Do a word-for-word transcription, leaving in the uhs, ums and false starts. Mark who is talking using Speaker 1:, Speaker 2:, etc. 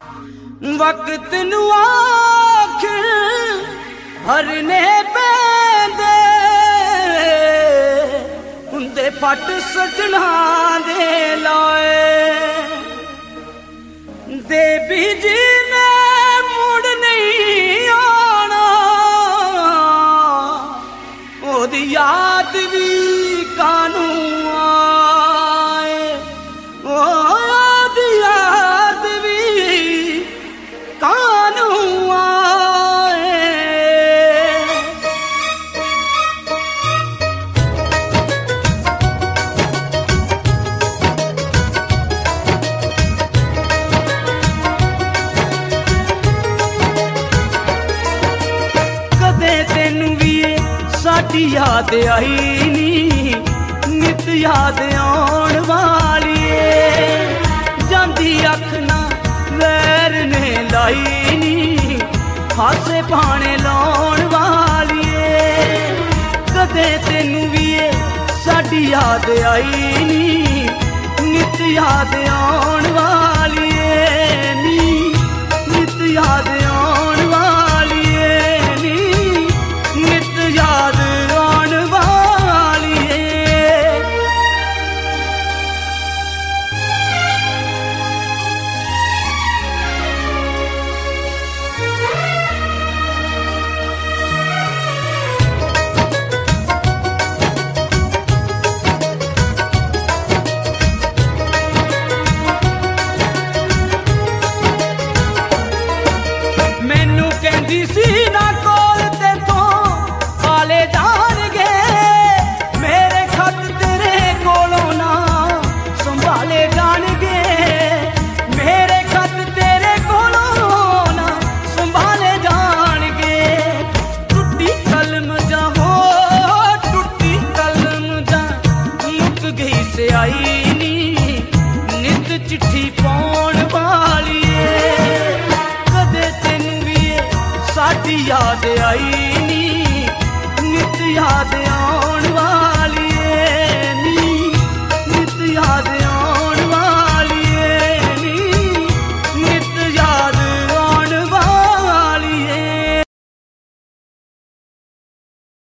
Speaker 1: वक्त नू आखिर भरने पैंदे हुंदे पट सजना दे लाए देवी जी ने मुड़ नहीं आना ओदी याद भी कानू आए ओदी याद भी कानू आए। कदे तेनू भी साडी याद आई नी नित याद आउण वाली जांदी अख ना वैर ने लाई नी हासे पाने लाउण वाली कदे तेनू भी साडी याद आई नी नित याद आउण वाली नी नित याद आउण वाली नी नित याद आउण वाली मैनू कहंदी सी ना कोल ते तो काले जाणगे मेरे खत तेरे कोलों ना संभाले जाणगे मेरे खत तेरे कोलों ना संभाले जाणगे टुट्टी कलम जा हो टुट्टी कलम जा मुक गई से आई नी नित चिट्ठी पाउण वाली कदे तेनू भी साडी याद आई नी नित याद आउण वाली नी नित याद